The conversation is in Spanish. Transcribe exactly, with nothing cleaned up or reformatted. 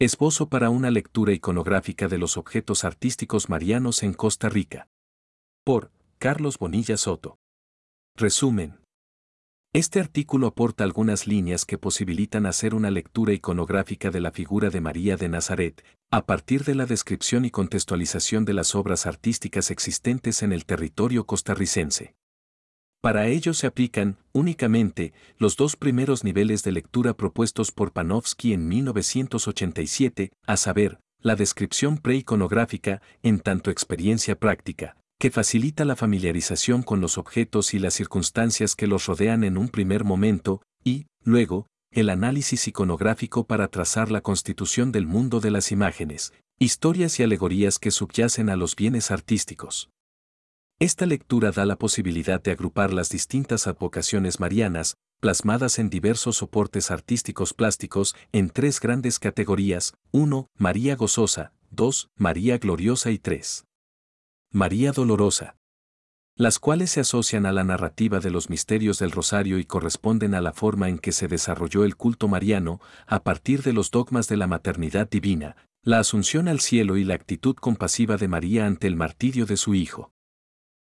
Esbozo para una lectura iconográfica de los objetos artísticos marianos en Costa Rica. Por Carlos Bonilla Soto. Resumen. Este artículo aporta algunas líneas que posibilitan hacer una lectura iconográfica de la figura de María de Nazaret, a partir de la descripción y contextualización de las obras artísticas existentes en el territorio costarricense. Para ello se aplican, únicamente, los dos primeros niveles de lectura propuestos por Panofsky en mil novecientos ochenta y siete, a saber, la descripción preiconográfica, en tanto experiencia práctica, que facilita la familiarización con los objetos y las circunstancias que los rodean en un primer momento, y, luego, el análisis iconográfico para trazar la constitución del mundo de las imágenes, historias y alegorías que subyacen a los bienes artísticos. Esta lectura da la posibilidad de agrupar las distintas advocaciones marianas, plasmadas en diversos soportes artísticos plásticos, en tres grandes categorías: uno. María gozosa, dos. María gloriosa y tres. María dolorosa, las cuales se asocian a la narrativa de los misterios del Rosario y corresponden a la forma en que se desarrolló el culto mariano, a partir de los dogmas de la maternidad divina, la asunción al cielo y la actitud compasiva de María ante el martirio de su Hijo.